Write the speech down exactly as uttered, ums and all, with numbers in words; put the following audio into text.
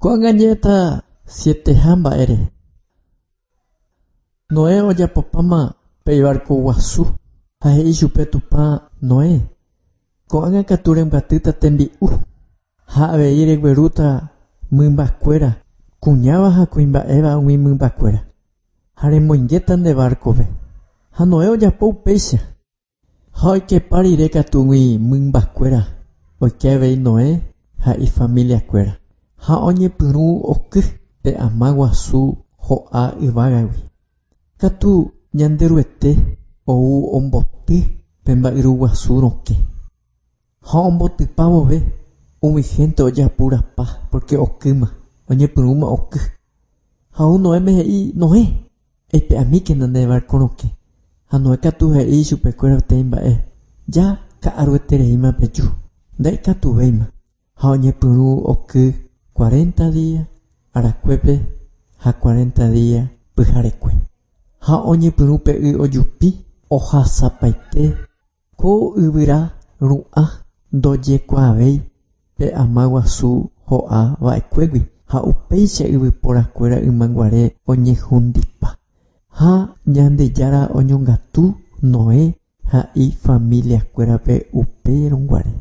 Ko'ag̃añéta siete hamba ere. Noé ojapopáma pe barco guasu ha he'i chupe Tupã Noé. Ko'ág̃a katu rembyatýta tembi'u ha avei reguerúta mymbakuéra kuñáva ha kuimba'éva umi mymbakuéra ha remoingéta nde barcove. Ha Noé ojapo upéicha ha oikepa rire katúgui mymbakuéra oike avei Noé ha ifamiliakuéra ha oñepyrũ oky pe ama guasu ho'a yvágagui. Katu ñanderuete ou omboty pe mba'yru guasu rokẽ ha ombotypa vove uvigente ojapurapa porque okýma oñepyrũma oky. Ha ou Noé he'i Noé eipe'amíkena nde barco rokẽ. Ha Noé katu he'i chupekuéra peteĩ mba'e já ka'aruetereíma peju ndaikatuvéima ha oñepyrũ oky cuarenta días arakuépe ha cuarenta días pyharekue ha oñepyrũ pe y ojupi ohasapaite ko yvyra ru'ã ndojekuaavéi pe ama guasu ho'a va'ekuégui ha upéicha yvyporakuéra ymanguare oñehũndipa ha ñandejára oñongatu Noé ha ifamiliakuérape upe rõnguare.